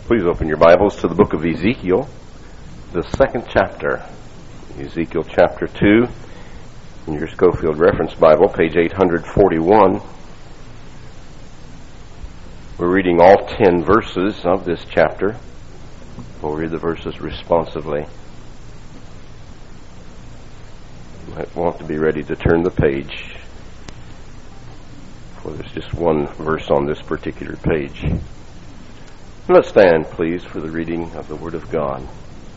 Please open your Bibles to the book of Ezekiel, the second chapter. Ezekiel chapter 2, in your Schofield Reference Bible, page 841. We're reading all 10 verses of this chapter. We'll read the verses responsively. You might want to be ready to turn the page, for there's just one verse on this particular page. Let's stand, please, for the reading of the Word of God.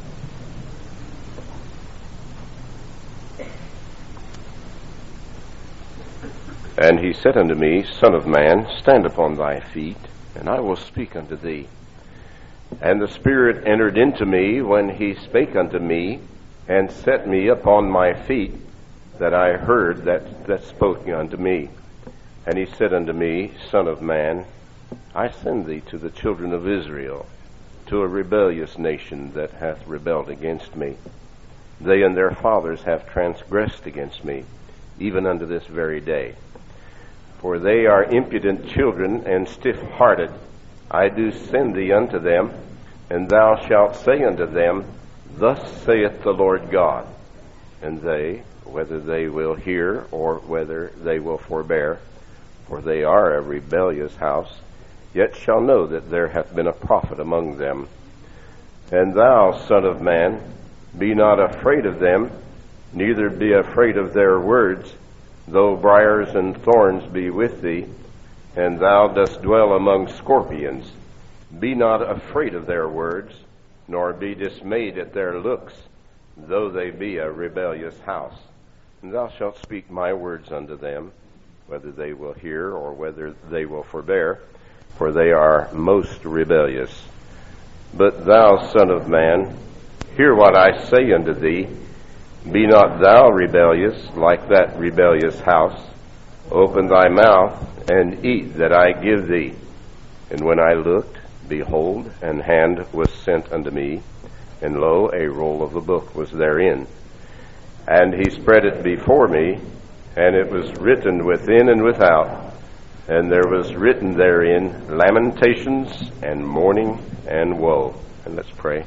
And he said unto me, Son of man, stand upon thy feet, and I will speak unto thee. And the Spirit entered into me when he spake unto me, and set me upon my feet, that I heard that spoke unto me. And he said unto me, Son of man, I send thee to the children of Israel, to a rebellious nation that hath rebelled against me. They and their fathers have transgressed against me, even unto this very day. For they are impudent children and stiff-hearted. I do send thee unto them, and thou shalt say unto them, Thus saith the Lord God. And they, whether they will hear or whether they will forbear, for they are a rebellious house, yet shall know that there hath been a prophet among them. And thou, Son of man, be not afraid of them, neither be afraid of their words, though briars and thorns be with thee, and thou dost dwell among scorpions. Be not afraid of their words, nor be dismayed at their looks, though they be a rebellious house. And thou shalt speak my words unto them, whether they will hear or whether they will forbear, for they are most rebellious. But thou, Son of man, hear what I say unto thee. Be not thou rebellious like that rebellious house. Open thy mouth and eat that I give thee. And when I looked, behold, an hand was sent unto me, and lo, a roll of the book was therein. And he spread it before me, and it was written within and without. And there was written therein lamentations and mourning and woe. And let's pray.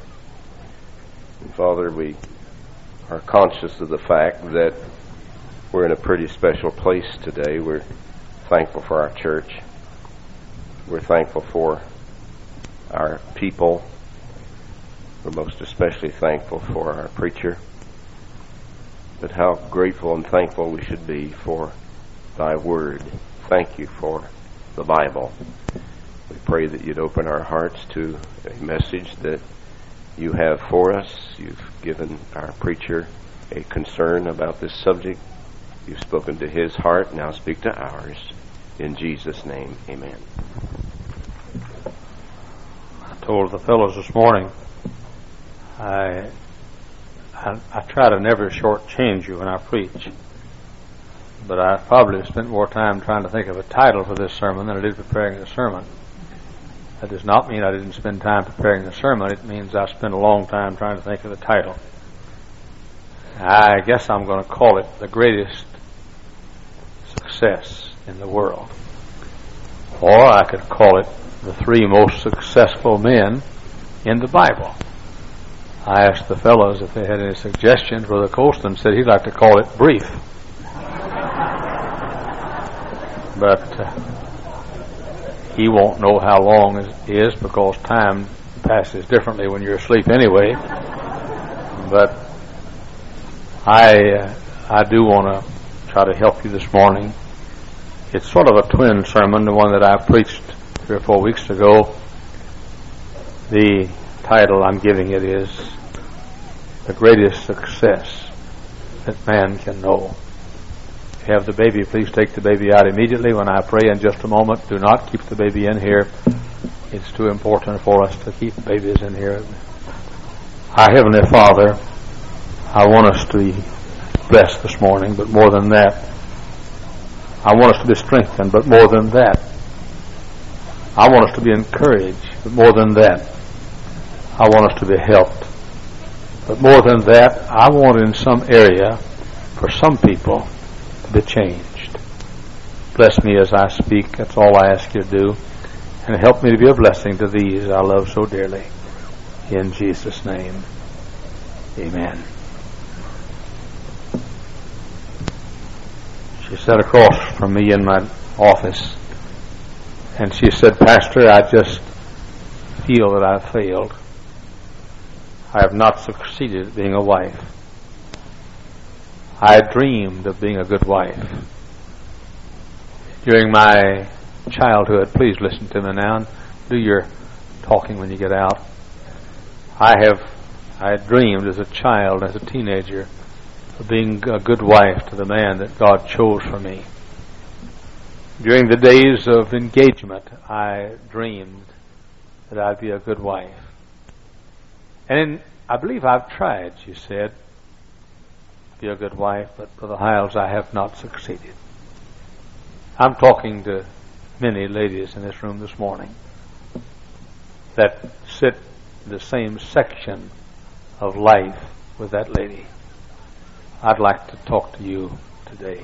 And Father, we are conscious of the fact that we're in a pretty special place today. We're thankful for our church. We're thankful for our people. We're most especially thankful for our preacher. But how grateful and thankful we should be for thy word. Thank you for the Bible. We pray that you'd open our hearts to a message that you have for us. You've given our preacher a concern about this subject. You've spoken to his heart. Now speak to ours. In Jesus' name, amen. I told the fellows this morning, I try to never shortchange you when I preach. But I probably spent more time trying to think of a title for this sermon than I did preparing the sermon. That does not mean I didn't spend time preparing the sermon. It means I spent a long time trying to think of the title. I guess I'm going to call it The Greatest Success in the World. Or I could call it The Three Most Successful Men in the Bible. I asked the fellows if they had any suggestions. Brother Colston said he'd like to call it Brief. But he won't know how long it is because time passes differently when you're asleep anyway. But I do want to try to help you this morning. It's sort of a twin sermon, the one that I preached 3 or 4 weeks ago. The title I'm giving it is The Greatest Success That Man Can Know. If you have the baby, please take the baby out immediately when I pray in just a moment. Do not keep the baby in here. It's too important for us to keep babies in here. Our Heavenly Father, I want us to be blessed this morning, but more than that, I want us to be strengthened, but more than that, I want us to be encouraged, but more than that, I want us to be helped. But more than that, I want in some area for some people to be changed. Bless me as I speak. That's all I ask you to do. and help me to be a blessing to these I love so dearly. In Jesus' name, amen. She sat across from me in my office, and she said, Pastor, I just feel that I've failed. I have not succeeded at being a wife. I dreamed of being a good wife. During my childhood, please listen to me now and do your talking when you get out. I dreamed as a child, as a teenager, of being a good wife to the man that God chose for me. During the days of engagement, I dreamed that I'd be a good wife. And I believe I've tried, she said, to be a good wife, but Brother Hiles, I have not succeeded. I'm talking to many ladies in this room this morning that sit in the same section of life with that lady. I'd like to talk to you today.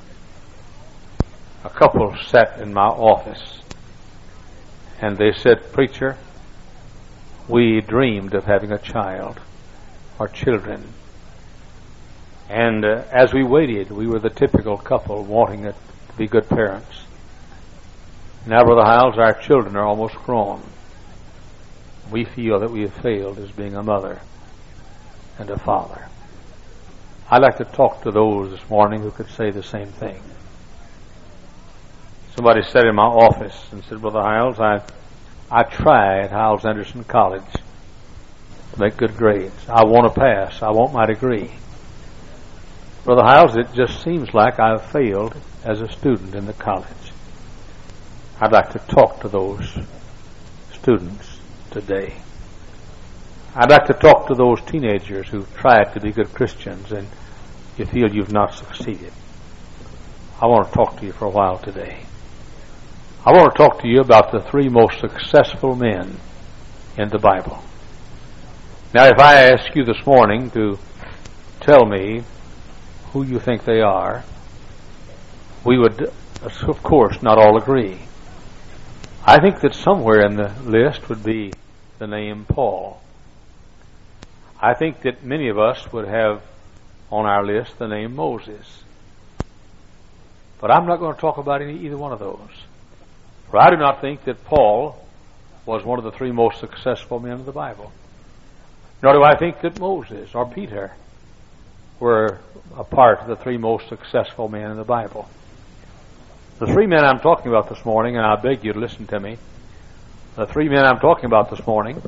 A couple sat in my office and they said, Preacher, we dreamed of having a child or children. And as we waited, we were the typical couple wanting it to be good parents. Now, Brother Hiles, our children are almost grown. We feel that we have failed as being a mother and a father. I'd like to talk to those this morning who could say the same thing. Somebody sat in my office and said, Brother Hiles, I tried at Hiles Anderson College to make good grades. I want to pass. I want my degree. Brother Hiles, it just seems like I've failed as a student in the college. I'd like to talk to those students today. I'd like to talk to those teenagers who've tried to be good Christians and you feel you've not succeeded. I want to talk to you for a while today. I want to talk to you about the three most successful men in the Bible. Now, if I ask you this morning to tell me who you think they are, we would, of course, not all agree. I think that somewhere in the list would be the name Paul. I think that many of us would have on our list the name Moses. But I'm not going to talk about either one of those. For I do not think that Paul was one of the three most successful men of the Bible. Nor do I think that Moses or Peter were a part of the three most successful men in the Bible. The three men I'm talking about this morning, and I beg you to listen to me, the three men I'm talking about this morning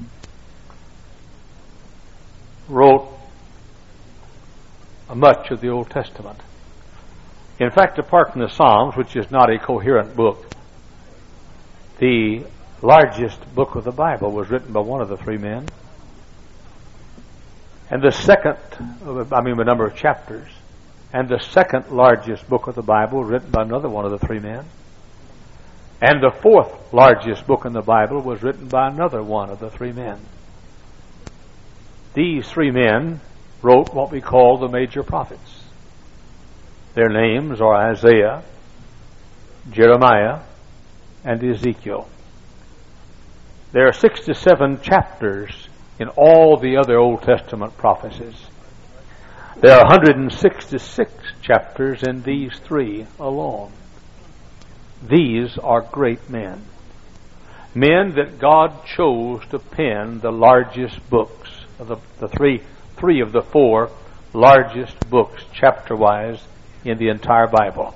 wrote much of the Old Testament. In fact, apart from the Psalms, which is not a coherent book, the largest book of the Bible was written by one of the three men. And the second, a number of chapters, and the second largest book of the Bible written by another one of the three men. And the fourth largest book in the Bible was written by another one of the three men. These three men wrote what we call the major prophets. Their names are Isaiah, Jeremiah, and Ezekiel. There are 67 chapters in all the other Old Testament prophecies. There are 166 chapters in these three alone. These are great men. Men that God chose to pen the largest books, of the three of the four largest books, chapter-wise, in the entire Bible.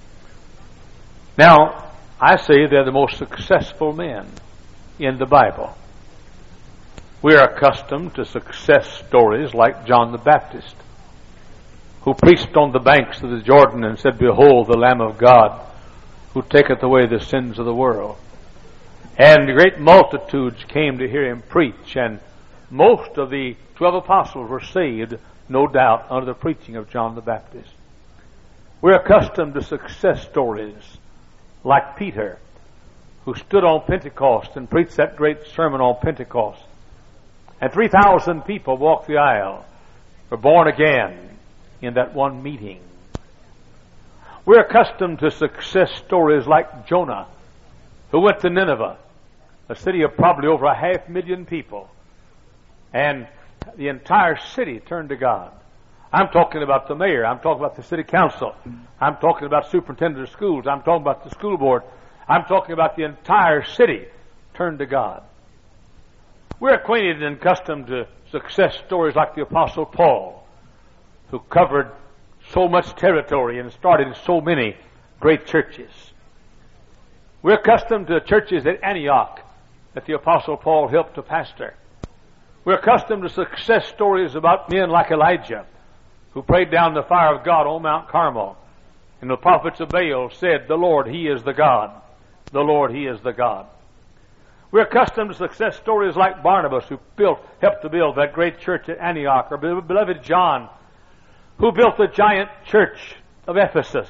Now, I say they're the most successful men in the Bible. We are accustomed to success stories like John the Baptist, who preached on the banks of the Jordan and said, Behold, the Lamb of God, who taketh away the sins of the world. And great multitudes came to hear him preach, and most of the 12 apostles were saved, no doubt, under the preaching of John the Baptist. We're accustomed to success stories like Peter, who stood on Pentecost and preached that great sermon on Pentecost. And 3,000 people walked the aisle, were born again in that one meeting. We're accustomed to success stories like Jonah, who went to Nineveh, a city of probably over 500,000 people, and the entire city turned to God. I'm talking about the mayor. I'm talking about the city council. I'm talking about superintendent of schools. I'm talking about the school board. I'm talking about the entire city turned to God. We're acquainted and accustomed to success stories like the Apostle Paul, who covered so much territory and started so many great churches. We're accustomed to churches at Antioch that the Apostle Paul helped to pastor. We're accustomed to success stories about men like Elijah, who prayed down the fire of God on Mount Carmel. And the prophets of Baal said, "The Lord, He is the God. The Lord, He is the God." We're accustomed to success stories like Barnabas, who helped to build that great church at Antioch, or beloved John, who built the giant church of Ephesus,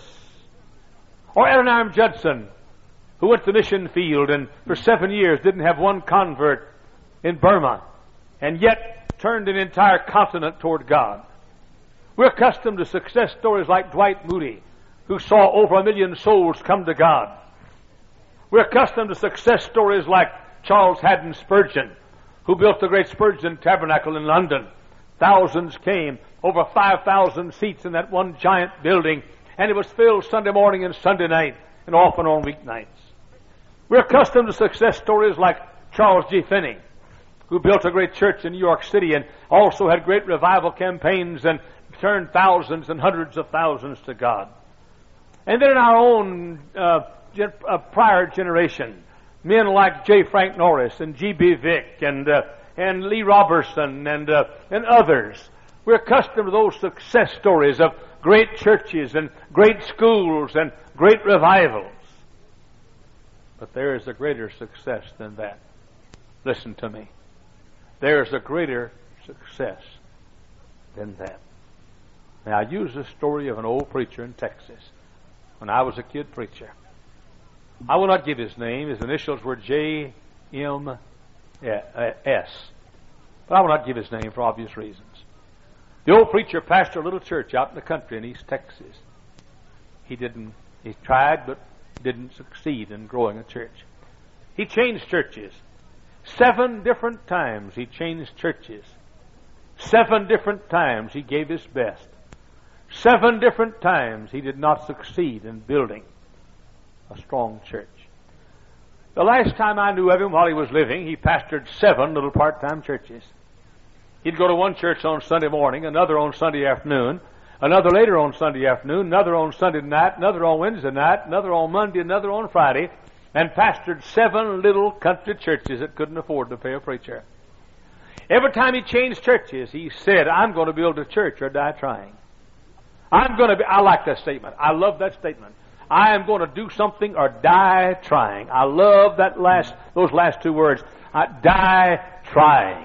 or Adoniram Judson, who went to the mission field and for 7 years didn't have one convert in Burma, and yet turned an entire continent toward God. We're accustomed to success stories like Dwight Moody, who saw over 1 million souls come to God. We're accustomed to success stories like Charles Haddon Spurgeon, who built the great Spurgeon Tabernacle in London. Thousands came, over 5,000 seats in that one giant building, and it was filled Sunday morning and Sunday night, and often on weeknights. We're accustomed to success stories like Charles G. Finney, who built a great church in New York City and also had great revival campaigns and turned thousands and hundreds of thousands to God. And then in our own prior generation, men like J. Frank Norris and G.B. Vick and Lee Robertson and others. We're accustomed to those success stories of great churches and great schools and great revivals. But there is a greater success than that. Listen to me. There is a greater success than that. Now, I use the story of an old preacher in Texas when I was a kid preacher. I will not give his name. His initials were J.M.S. But I will not give his name for obvious reasons. The old preacher pastored a little church out in the country in East Texas. He tried but didn't succeed in growing a church. He changed churches. 7 different times he changed churches. 7 different times he gave his best. 7 different times he did not succeed in building a strong church. The last time I knew of him while he was living, he pastored 7 little part-time churches. He'd go to one church on Sunday morning, another on Sunday afternoon, another later on Sunday afternoon, another on Sunday night, another on Wednesday night, another on Monday, another on Friday, and pastored 7 little country churches that couldn't afford to pay a preacher. Every time he changed churches, he said, "I'm going to build a church or die trying." I like that statement. I love that statement. I am going to do something or die trying. I love those last 2 words. Die trying.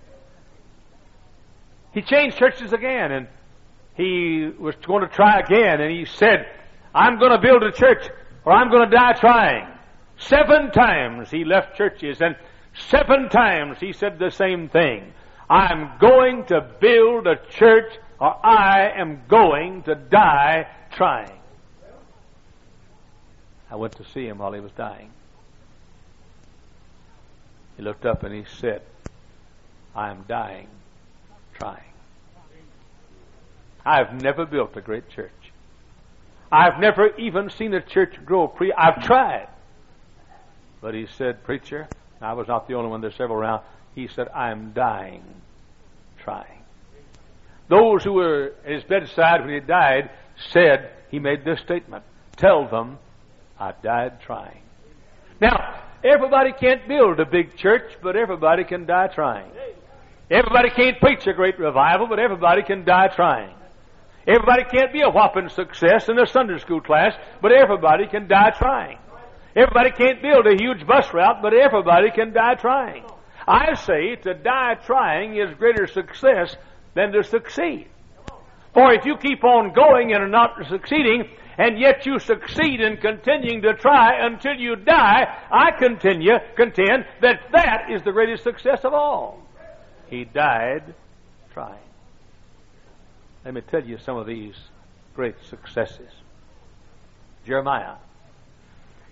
He changed churches again, and he was going to try again, and he said, "I'm going to build a church or I'm going to die trying." 7 times he left churches, and 7 times he said the same thing. "I'm going to build a church or I am going to die trying." I went to see him while he was dying. He looked up and he said, "I am dying trying." I've never built a great church. I've never even seen a church grow. I've tried. But he said, "Preacher," and I was not the only one, there's several around, he said, "I'm dying trying." Those who were at his bedside when he died said, he made this statement, "Tell them I died trying." Now, everybody can't build a big church, but everybody can die trying. Everybody can't preach a great revival, but everybody can die trying. Everybody can't be a whopping success in a Sunday school class, but everybody can die trying. Everybody can't build a huge bus route, but everybody can die trying. I say to die trying is greater success than to succeed. For if you keep on going and are not succeeding, and yet you succeed in continuing to try until you die, I contend that is the greatest success of all. He died trying. Let me tell you some of these great successes. Jeremiah.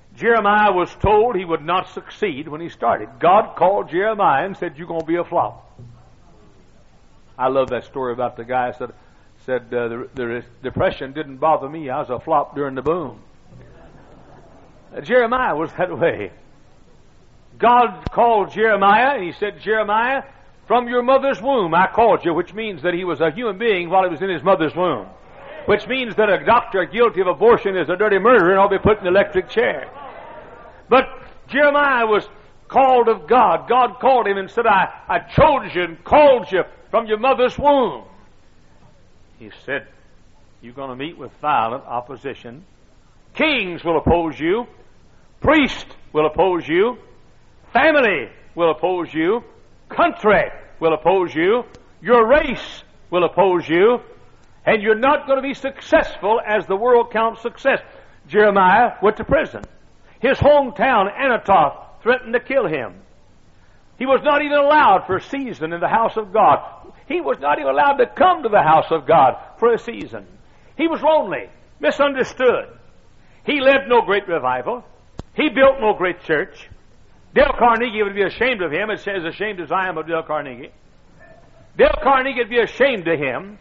Jeremiah was told he would not succeed when he started. God called Jeremiah and said, "You're going to be a flop." I love that story about the guy that said the depression didn't bother me. I was a flop during the boom. Jeremiah was that way. God called Jeremiah, and he said, "Jeremiah, from your mother's womb I called you," which means that he was a human being while he was in his mother's womb. Which means that a doctor guilty of abortion is a dirty murderer and ought to be put in the electric chair. But Jeremiah was called of God. God called him and said, I chose you and called you from your mother's womb. He said, "You're going to meet with violent opposition. Kings will oppose you. Priests will oppose you. Family will oppose you. Country will oppose you. Your race will oppose you. And you're not going to be successful as the world counts success." Jeremiah went to prison. His hometown, Anathoth, threatened to kill him. He was not even allowed for a season in the house of God. He was not even allowed to come to the house of God for a season. He was lonely, misunderstood. He led no great revival. He built no great church. Dale Carnegie would be ashamed of him, as ashamed as I am of Dale Carnegie. Dale Carnegie would be ashamed of him.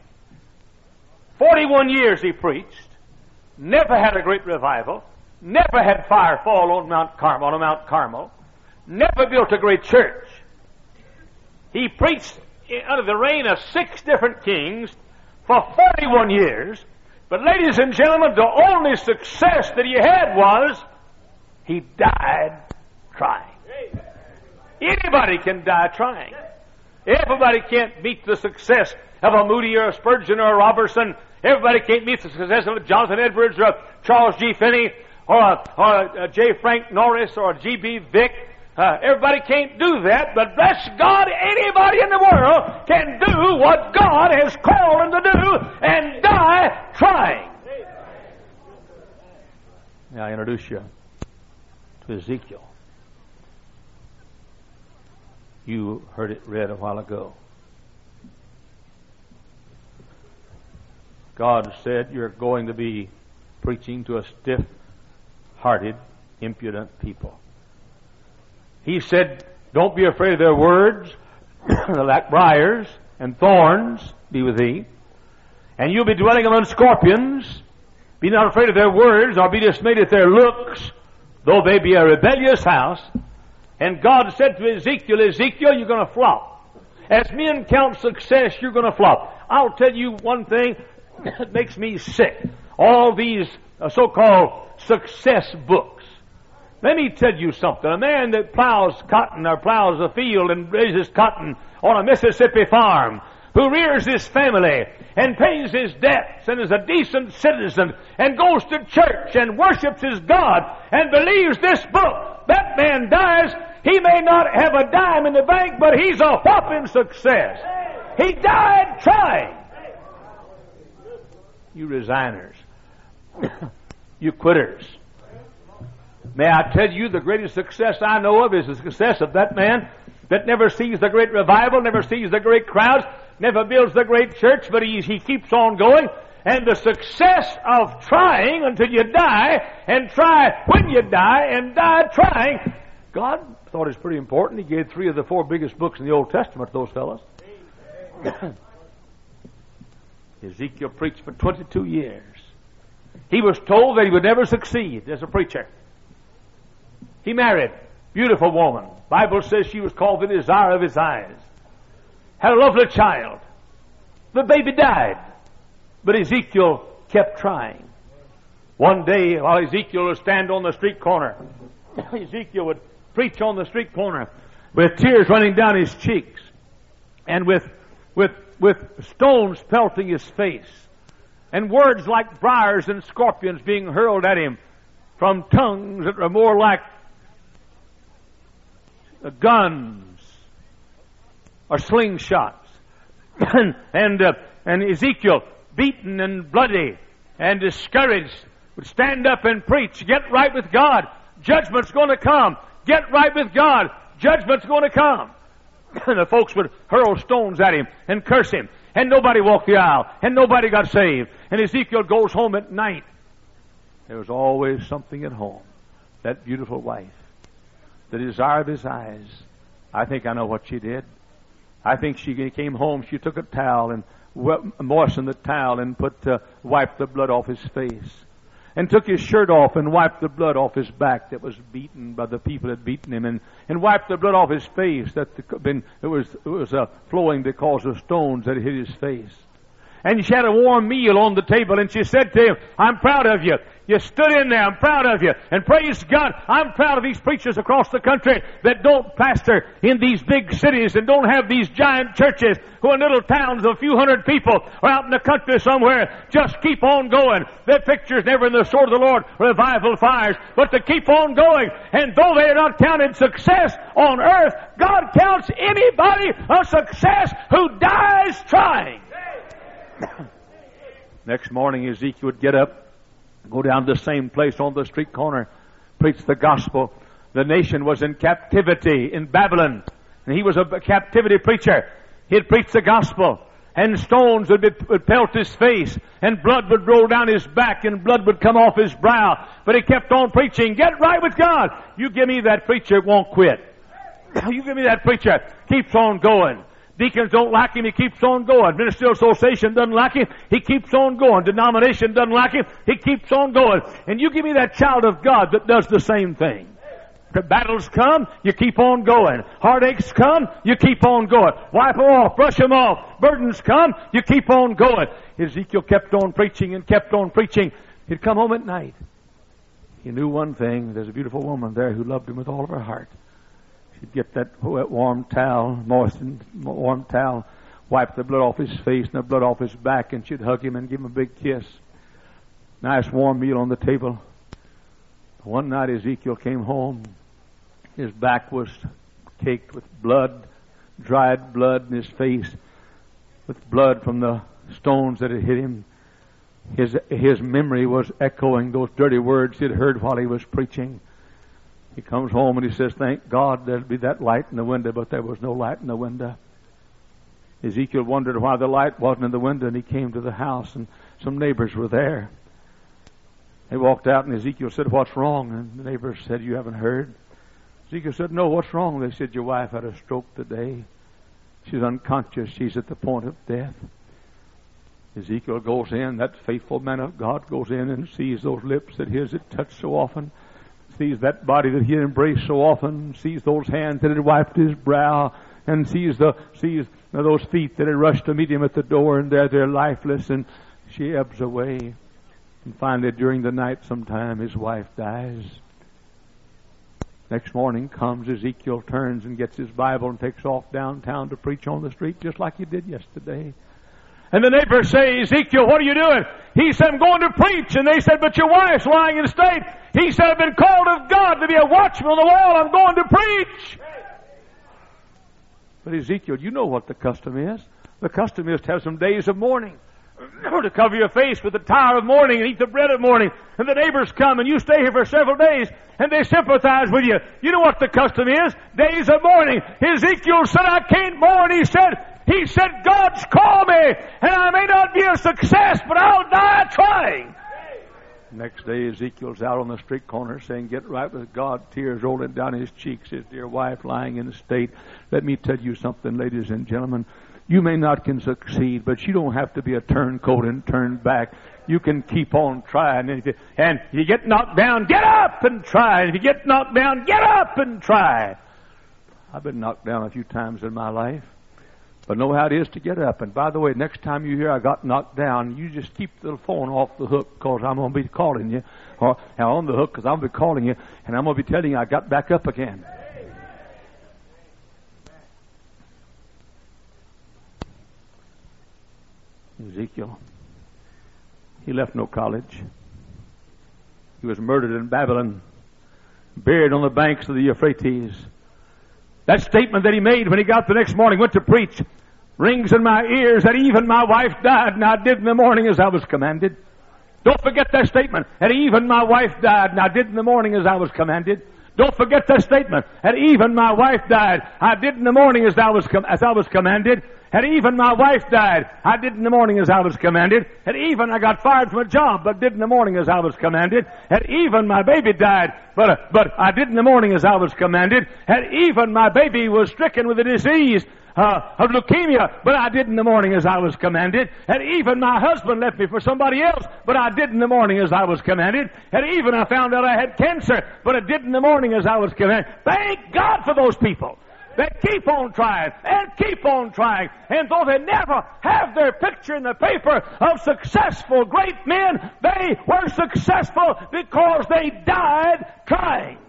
41 years he preached, never had a great revival, never had fire fall on Mount Carmel, never built a great church. He preached under the reign of 6 different kings for 41 years, but ladies and gentlemen, the only success that he had was he died trying. Anybody can die trying. Everybody can't meet the success of a Moody or a Spurgeon or a Robertson. Everybody can't meet the success of a Jonathan Edwards or a Charles G. Finney or a J. Frank Norris or a G.B. Vick. Everybody can't do that, but bless God, anybody in the world can do what God has called them to do and die trying. Now I introduce you to Ezekiel. You heard it read a while ago. God said, "You're going to be preaching to a stiff-hearted, impudent people." He said, "Don't be afraid of their words. Like briars and thorns be with thee. And you'll be dwelling among scorpions. Be not afraid of their words, nor be dismayed at their looks, though they be a rebellious house." And God said to Ezekiel, "Ezekiel, you're going to flop. As men count success, you're going to flop." I'll tell you one thing that makes me sick. All these so-called success books. Let me tell you something. A man that plows cotton or plows a field and raises cotton on a Mississippi farm, who rears his family and pays his debts and is a decent citizen and goes to church and worships his God and believes this book, that man dies. He may not have a dime in the bank, but he's a whopping success. He died trying. You resigners. You quitters. May I tell you, the greatest success I know of is the success of that man that never sees the great revival, never sees the great crowds, never builds the great church, but he keeps on going. And the success of trying until you die, and try when you die, and die trying. God thought it was pretty important. He gave 3 of the 4 biggest books in the Old Testament to those fellows. Ezekiel preached for 22 years. He was told that he would never succeed as a preacher. He married a beautiful woman. The Bible says she was called the desire of his eyes. Had a lovely child. The baby died. But Ezekiel kept trying. One day, while Ezekiel would stand on the street corner, Ezekiel would preach on the street corner with tears running down his cheeks and with stones pelting his face and words like briars and scorpions being hurled at him from tongues that were more like guns or slingshots. and Ezekiel, beaten and bloody and discouraged, would stand up and preach, "Get right with God. Judgment's going to come. Get right with God. Judgment's going to come." And the folks would hurl stones at him and curse him. And nobody walked the aisle. And nobody got saved. And Ezekiel goes home at night. There was always something at home. that beautiful wife, the desire of his eyes. I think I know what she did. I think she came home, she took a towel and moistened the towel and wiped the blood off his face, and took his shirt off and wiped the blood off his back that was beaten by the people that had beaten him, and wiped the blood off his face that it was flowing because of stones that hit his face. And she had a warm meal on the table, and she said to him, I'm proud of you. You stood in there. I'm proud of you. And praise God, I'm proud of these preachers across the country that don't pastor in these big cities and don't have these giant churches who are in little towns of a few hundred people or out in the country somewhere. Just keep on going. Their picture's never in the sword of the Lord revival fires, but to keep on going. And though they are not counted success on earth, God counts anybody a success who dies trying. Next morning, Ezekiel would get up, go down to the same place on the street corner, preach the gospel. The nation was in captivity in Babylon, and he was a captivity preacher. He'd preach the gospel, and stones would pelt his face, and blood would roll down his back, and blood would come off his brow. But he kept on preaching. Get right with God. You give me that preacher, won't quit. You give me that preacher, keeps on going. Deacons don't like him, he keeps on going. Ministerial Association doesn't like him, he keeps on going. Denomination doesn't like him, he keeps on going. And you give me that child of God that does the same thing. The battles come, you keep on going. Heartaches come, you keep on going. Wipe them off, brush them off. Burdens come, you keep on going. Ezekiel kept on preaching and kept on preaching. He'd come home at night. He knew one thing, there's a beautiful woman there who loved him with all of her heart. She'd get that wet, warm towel, moistened, warm towel, wipe the blood off his face and the blood off his back, and she'd hug him and give him a big kiss. Nice warm meal on the table. One night Ezekiel came home. His back was caked with blood, dried blood in his face, with blood from the stones that had hit him. His memory was echoing those dirty words he'd heard while he was preaching. He comes home and he says, thank God there'd be that light in the window, but there was no light in the window. Ezekiel wondered why the light wasn't in the window, and he came to the house, and some neighbors were there. They walked out, and Ezekiel said, what's wrong? And the neighbors said, you haven't heard? Ezekiel said, no, what's wrong? They said, your wife had a stroke today. She's unconscious. She's at the point of death. Ezekiel goes in, that faithful man of God goes in and sees those lips that his had touched so often, sees that body that he had embraced so often, sees those hands that had wiped his brow, and sees those feet that had rushed to meet him at the door, and they're lifeless, and she ebbs away. And finally, during the night sometime, his wife dies. Next morning comes, Ezekiel turns and gets his Bible and takes off downtown to preach on the street just like he did yesterday. And the neighbors say, Ezekiel, what are you doing? He said, I'm going to preach. And they said, but your wife's lying in state. He said, I've been called of God to be a watchman on the wall. I'm going to preach. But Ezekiel, you know what the custom is. The custom is to have some days of mourning, to cover your face with the towel of mourning and eat the bread of mourning. And the neighbors come and you stay here for several days and they sympathize with you. You know what the custom is? Days of mourning. Ezekiel said, I can't mourn. He said, God's called me, and I may not be a success, but I'll die trying. Next day, Ezekiel's out on the street corner saying, get right with God, tears rolling down his cheeks, his dear wife lying in the state. Let me tell you something, ladies and gentlemen. You may not can succeed, but you don't have to be a turncoat and turn back. You can keep on trying. And if you get knocked down, get up and try. And if you get knocked down, get up and try. I've been knocked down a few times in my life, but know how it is to get up. And by the way, next time you hear I got knocked down, you just keep the phone off the hook, because I'm going to be calling you. Or on the hook, because I'm going to be calling you, and I'm going to be telling you I got back up again. Ezekiel, he left no college. He was murdered in Babylon, buried on the banks of the Euphrates. That statement that he made when he got the next morning, went to preach, rings in my ears that even my wife died, and I did in the morning as I was commanded. Don't forget that statement, that even my wife died, and I did in the morning as I was commanded. Don't forget that statement, that even my wife died, I did in the morning as I was commanded. And even my wife died. I did in the morning as I was commanded. And even I got fired from a job, but did in the morning as I was commanded. And even my baby died, but I did in the morning as I was commanded. And even my baby was stricken with a disease of leukemia, but I did in the morning as I was commanded. And even my husband left me for somebody else, but I did in the morning as I was commanded. And even I found out I had cancer, but I did in the morning as I was commanded. Thank God for those people that keep on trying and keep on trying. And though they never have their picture in the paper of successful great men, they were successful because they died trying.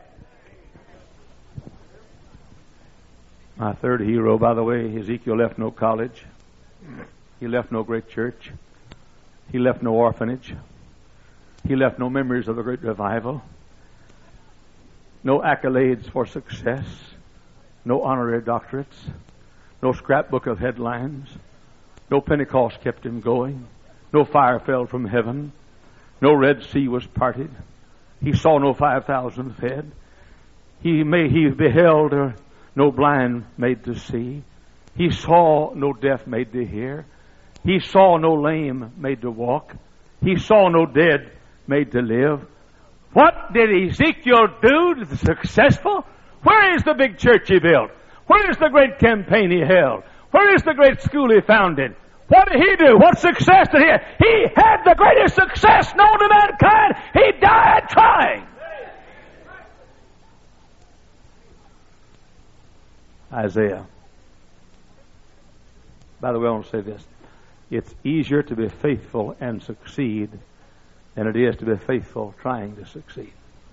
My third hero, by the way, Ezekiel left no college. He left no great church. He left no orphanage. He left no memories of a great revival. No accolades for success. No honorary doctorates. No scrapbook of headlines. No Pentecost kept him going. No fire fell from heaven. No Red Sea was parted. He saw no 5,000 fed. He beheld no blind made to see. He saw no deaf made to hear. He saw no lame made to walk. He saw no dead made to live. What did Ezekiel do to the successful? Where is the big church he built? Where is the great campaign he held? Where is the great school he founded? What did he do? What success did he have? He had the greatest success known to mankind. He died trying. Isaiah. By the way, I want to say this. It's easier to be faithful and succeed than it is to be faithful trying to succeed.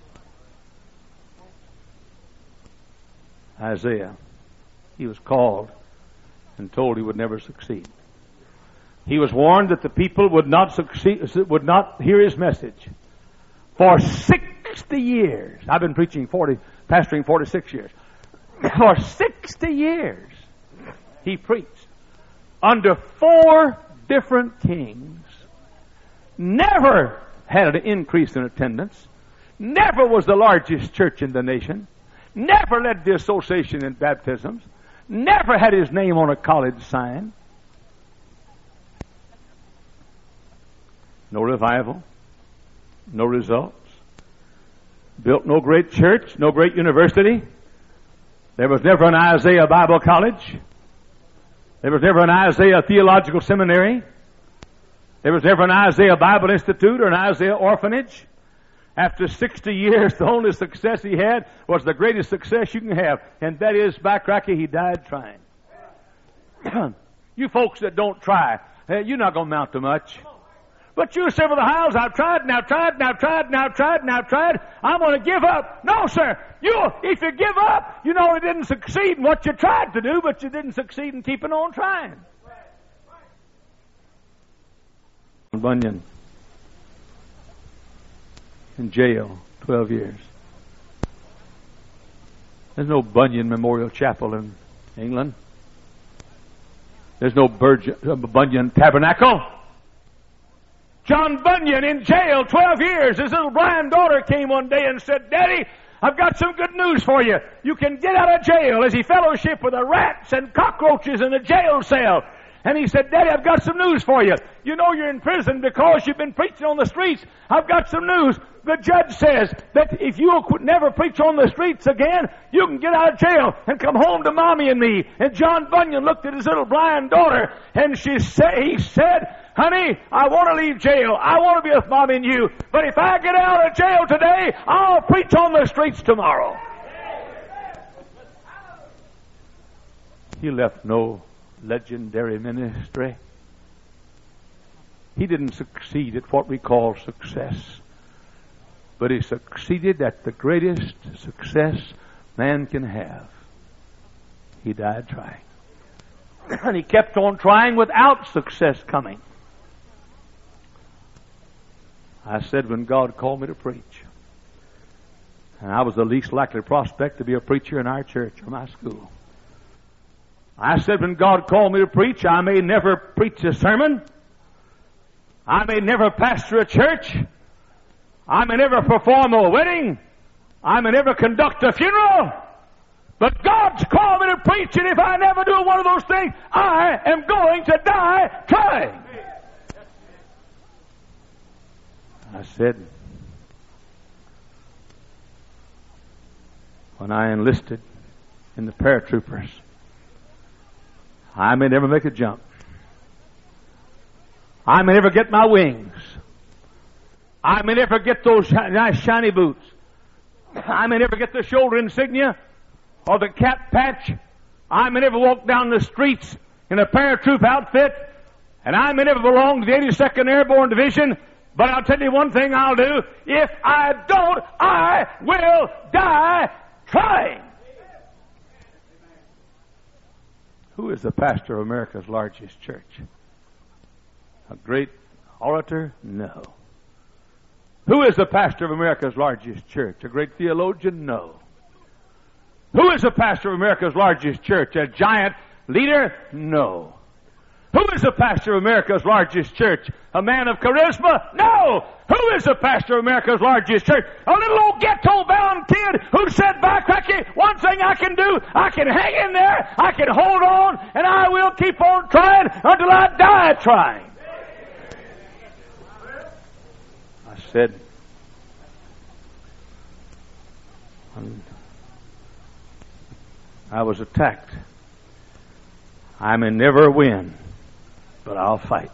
Isaiah, he was called and told he would never succeed. He was warned that the people would not succeed, would not hear his message. For 60 years. I've been pastoring 46 years. For 60 years, he preached under 4 different kings. Never had an increase in attendance. Never was the largest church in the nation. Never led the association in baptisms. Never had his name on a college sign. No revival. No results. Built no great church. No great university. There was never an Isaiah Bible College. There was never an Isaiah Theological Seminary. There was never an Isaiah Bible Institute or an Isaiah Orphanage. After 60 years, the only success he had was the greatest success you can have, and that is, by cracky, he died trying. You folks that don't try, you're not going to amount to much. But you say, well, the house, I've tried, and I've tried, and I've tried, and I've tried, and I've tried. I'm going to give up. No, sir. If you give up, you know you didn't succeed in what you tried to do, but you didn't succeed in keeping on trying. Bunyan in jail 12 years. There's no Bunyan Memorial Chapel in England. There's no Bunyan Tabernacle. John Bunyan in jail 12 years. His little blind daughter came one day and said, Daddy, I've got some good news for you. You can get out of jail, as he fellowshiped with the rats and cockroaches in the jail cell. And he said, Daddy, I've got some news for you. You know you're in prison because you've been preaching on the streets. I've got some news. The judge says that if you never preach on the streets again, you can get out of jail and come home to Mommy and me. And John Bunyan looked at his little blind daughter, and he said, Honey, I want to leave jail. I want to be with Mommy and you. But if I get out of jail today, I'll preach on the streets tomorrow. He left no legendary ministry. He didn't succeed at what we call success, but he succeeded at the greatest success man can have. He died trying. And he kept on trying without success coming. I said when God called me to preach, and I was the least likely prospect to be a preacher in our church or my school, I said when God called me to preach, I may never preach a sermon. I may never pastor a church. I may never perform a wedding. I may never conduct a funeral. But God's called me to preach, and if I never do one of those things, I am going to die trying. I said, when I enlisted in the paratroopers, I may never make a jump. I may never get my wings. I may never get those nice shiny boots. I may never get the shoulder insignia or the cap patch. I may never walk down the streets in a paratroop outfit. And I may never belong to the 82nd Airborne Division. But I'll tell you one thing I'll do. If I don't, I will die trying. Who is the pastor of America's largest church? A great orator? No. Who is the pastor of America's largest church? A great theologian? No. Who is the pastor of America's largest church? A giant leader? No. Who is the pastor of America's largest church? A man of charisma? No! Who is the pastor of America's largest church? A little old ghetto-bound kid who said, by cracky, one thing I can do, I can hang in there, I can hold on, and I will keep on trying until I die trying. I said, I was attacked. I may never win, but I'll fight.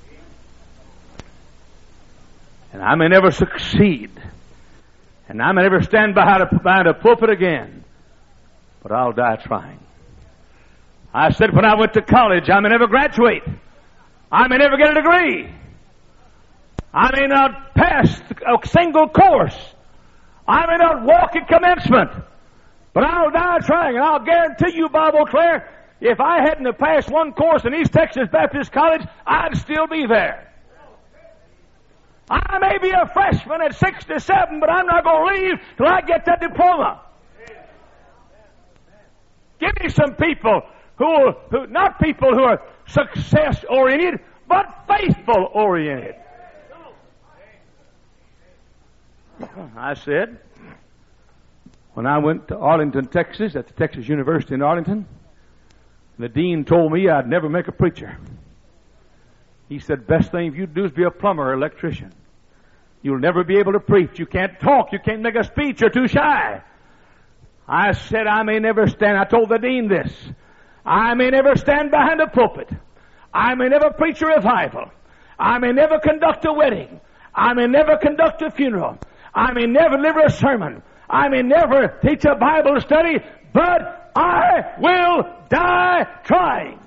And I may never succeed. And I may never stand behind a pulpit again, but I'll die trying. I said when I went to college, I may never graduate. I may never get a degree. I may not pass a single course. I may not walk at commencement. But I'll die trying, and I'll guarantee you, Bob O'Clair, if I hadn't have passed one course in East Texas Baptist College, I'd still be there. I may be a freshman at 67, but I'm not going to leave till I get that diploma. Give me some people who not people who are success-oriented, but faithful-oriented. I said, when I went to Arlington, Texas, at the Texas University in Arlington, the dean told me I'd never make a preacher. He said, best thing you do is be a plumber or electrician. You'll never be able to preach. You can't talk. You can't make a speech. You're too shy. I said, I may never stand. I told the dean this. I may never stand behind a pulpit. I may never preach a revival. I may never conduct a wedding. I may never conduct a funeral. I may never deliver a sermon. I may never teach a Bible study, but I will die trying.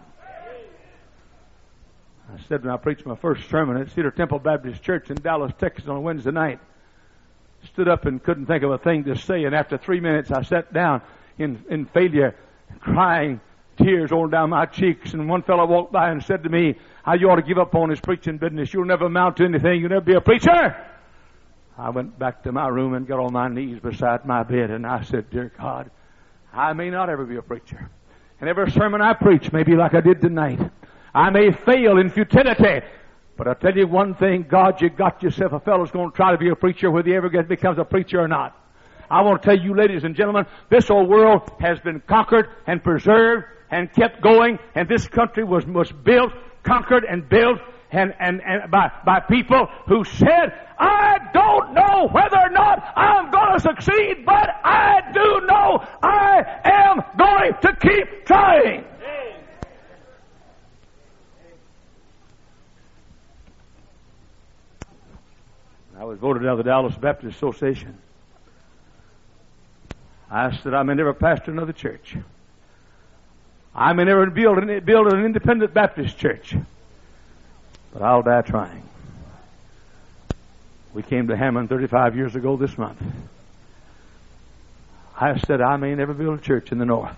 I said when I preached my first sermon at Cedar Temple Baptist Church in Dallas, Texas on a Wednesday night, stood up and couldn't think of a thing to say, and after 3 minutes I sat down in failure, crying, tears rolling down my cheeks, and one fellow walked by and said to me, how you ought to give up on this preaching business. You'll never amount to anything. You'll never be a preacher. I went back to my room and got on my knees beside my bed, and I said, dear God, I may not ever be a preacher. And every sermon I preach may be like I did tonight. I may fail in futility. But I'll tell you one thing, God, you got yourself a fellow's going to try to be a preacher whether he ever becomes a preacher or not. I want to tell you, ladies and gentlemen, this old world has been conquered and preserved and kept going, and this country was built, conquered and built and by people who said, I don't know whether or not I'm going to succeed, but I do know I am going to keep trying. I was voted out of the Dallas Baptist Association. I said I may never pastor another church. I may never build an independent Baptist church. But I'll die trying. We came to Hammond 35 years ago this month. I said I may never build a church in the north.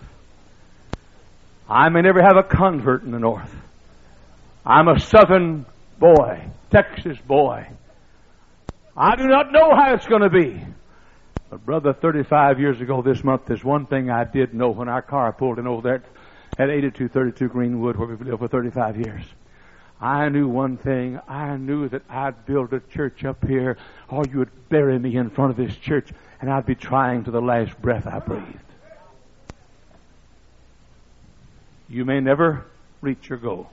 I may never have a convert in the north. I'm a southern boy, Texas boy. I do not know how it's going to be. But brother, 35 years ago this month, there's one thing I did know when our car pulled in over there at 8232 Greenwood, where we've lived for 35 years. I knew one thing. I knew that I'd build a church up here, or you would bury me in front of this church, and I'd be trying to the last breath I breathed. you may never reach your goal.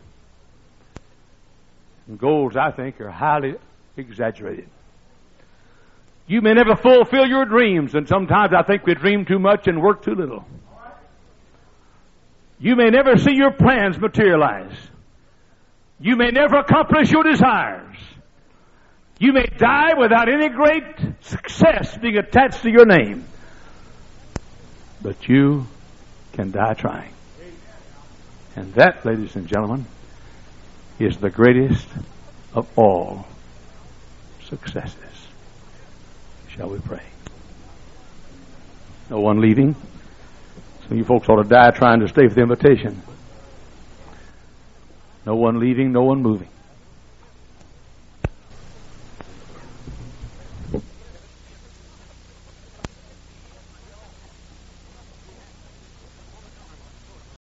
And goals, I think, are highly exaggerated. You may never fulfill your dreams, and sometimes I think we dream too much and work too little. You may never see your plans materialize. You may never accomplish your desires. You may die without any great success being attached to your name. But you can die trying. And that, ladies and gentlemen, is the greatest of all successes. Shall we pray? No one leaving. Some of you folks ought to die trying to stay for the invitation. No one leaving, no one moving.